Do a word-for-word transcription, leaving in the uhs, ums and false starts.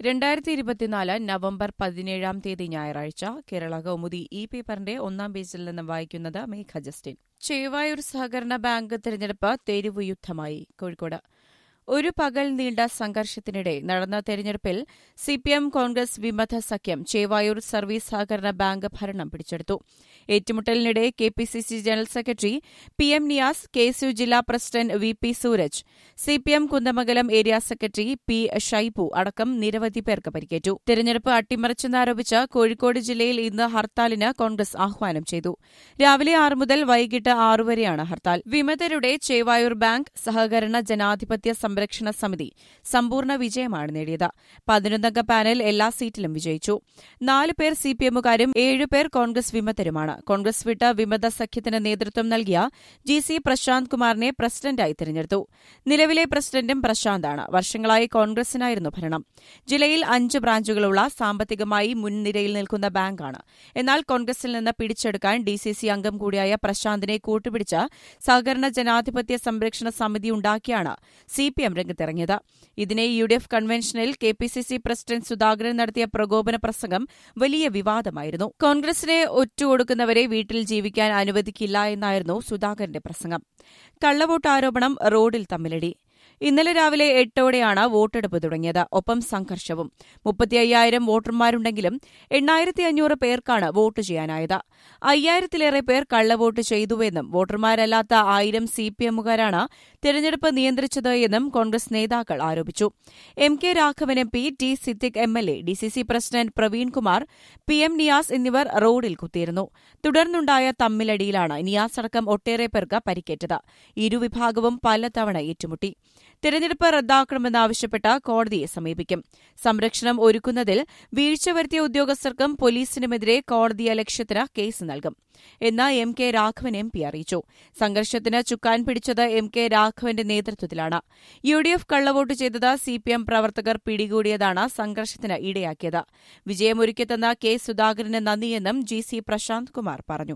രണ്ടായിരത്തി ഇരുപത്തിനാല് നവംബർ പതിനേഴാം തീയതി ഞായറാഴ്ച കേരള കൗമുദി ഈ പേപ്പറിന്റെ ഒന്നാം പേജിൽ നിന്ന് വായിക്കുന്നത് മേഘ ജസ്റ്റിൻ. ചേവായൂർ സഹകരണ ബാങ്ക് തെരഞ്ഞെടുപ്പ് തെരുവുയുദ്ധമായി. കോഴിക്കോട് ഒരു പകൽ നീണ്ട സംഘർഷത്തിനിടെ നടന്ന തെരഞ്ഞെടുപ്പിൽ സിപിഎം കോൺഗ്രസ് വിമത സഖ്യം ചേവായൂർ സർവീസ് സഹകരണ ബാങ്ക് ഭരണം പിടിച്ചെടുത്തു. ഏറ്റുമുട്ടലിനിടെ KPCC general secretary P M Niyas, KSU ജില്ലാ president V P Sooraj, CPM Kunnamangalam area secretary P Shaibu അടക്കം നിരവധി പേർക്ക് പരിക്കേറ്റു. തെരഞ്ഞെടുപ്പ് അട്ടിമറിച്ചെന്നാരോപിച്ച് കോഴിക്കോട് ജില്ലയിൽ ഇന്ന് ഹർത്താലിന് കോൺഗ്രസ് ആഹ്വാനം ചെയ്തു. രാവിലെ ആറ് മുതൽ വൈകിട്ട് ആറു വരെയാണ് ഹർത്താൽ. വിമതരുടെ ചേവായൂർ ബാങ്ക് സഹകരണ ജനാധിപത്യ സംരക്ഷണ സമിതി സമ്പൂർണ്ണ വിജയമാണ് നേടിയത്. പതിനൊന്നംഗ പാനൽ എല്ലാ സീറ്റിലും വിജയിച്ചു. നാല് പേർ സിപിഎമ്മുകാരും ഏഴുപേർ കോൺഗ്രസ് വിമതരുമാണ്. കോൺഗ്രസ് വിട്ട് വിമത സഖ്യത്തിന് നേതൃത്വം നൽകിയ ജി സി പ്രശാന്ത് കുമാറിനെ പ്രസിഡന്റായി തെരഞ്ഞെടുത്തു. നിലവിലെ പ്രസിഡന്റും പ്രശാന്താണ്. വർഷങ്ങളായി കോൺഗ്രസിനായിരുന്നു ഭരണം. ജില്ലയിൽ അഞ്ച് ബ്രാഞ്ചുകളുള്ള സാമ്പത്തികമായി മുൻനിരയിൽ നിൽക്കുന്ന ബാങ്കാണ്. എന്നാൽ കോൺഗ്രസിൽ നിന്ന് പിടിച്ചെടുക്കാൻ ഡിസിസി അംഗം കൂടിയായ പ്രശാന്തിനെ കൂട്ടുപിടിച്ച് സഹകരണ ജനാധിപത്യ സംരക്ഷണ സമിതി ഉണ്ടാക്കിയാണ് സിപിഎം രംഗത്തിറങ്ങിയത്. ഇതിനെ യുഡിഎഫ് കൺവെൻഷനിൽ കെപിസിസി പ്രസിഡന്റ് സുധാകരൻ നടത്തിയ പ്രകോപന പ്രസംഗം വലിയ വിവാദമായിരുന്നു. കോൺഗ്രസിനെ ഒറ്റുകൊടുക്കുന്നവരെ വീട്ടിൽ ജീവിക്കാൻ അനുവദിക്കില്ല എന്നായിരുന്നു സുധാകരന്റെ പ്രസംഗം. കള്ളവോട്ട് ആരോപണം, റോഡിൽ തമ്മിലടി. ഇന്നലെ രാവിലെ എട്ടോടെയാണ് വോട്ടെടുപ്പ് തുടങ്ങിയത്. ഒപ്പം സംഘർഷവും. മുപ്പത്തി അയ്യായിരം വോട്ടർമാരുണ്ടെങ്കിലും എണ്ണായിരത്തി അഞ്ഞൂറ് പേർക്കാണ് വോട്ട് ചെയ്യാനായത്. അയ്യായിരത്തിലേറെ പേർ കള്ളവോട്ട് ചെയ്തുവെന്നും വോട്ടർമാരല്ലാത്ത ആയിരം സിപിഎമ്മുകാരാണ് തെരഞ്ഞെടുപ്പ് നിയന്ത്രിച്ചത് എന്നും കോൺഗ്രസ് നേതാക്കൾ ആരോപിച്ചു. M K Raghavan M P, T Siddique M L A, DCC president Praveen Kumar, P M Niyas എന്നിവർ റോഡിൽ കുത്തിയിരുന്നു. തുടർന്നുണ്ടായ തമ്മിലടിയിലാണ് നിയാസ് അടക്കം ഒട്ടേറെ പേർക്ക് പരിക്കേറ്റത്. ഇരുവിഭാഗവും പലതവണ ഏറ്റുമുട്ടി. തെരഞ്ഞെടുപ്പ് റദ്ദാക്കണമെന്നാവശ്യപ്പെട്ട് കോടതിയെ സമീപിക്കും. സംരക്ഷണം ഒരുക്കുന്നതിൽ വീഴ്ച വരുത്തിയ ഉദ്യോഗസ്ഥർക്കും പോലീസിനുമെതിരെ കോടതിയലക്ഷ്യത്തിന് കേസ് നൽകും എന്ന് M K Raghavan M P അറിയിച്ചു. സംഘർഷത്തിന് ചുക്കാൻ പിടിച്ചത് എം കെ രാഘവന്റെ നേതൃത്വത്തിലാണ്. യു ഡി എഫ് കള്ളവോട്ട് ചെയ്തത് സിപിഎം പ്രവർത്തകർ പിടികൂടിയതാണ് സംഘർഷത്തിന് ഇടയാക്കിയത്. വിജയമൊരുക്കിത്തന്ന കെ സുധാകരന് നന്ദിയെന്നും ജി സി പ്രശാന്ത് കുമാർ പറഞ്ഞു.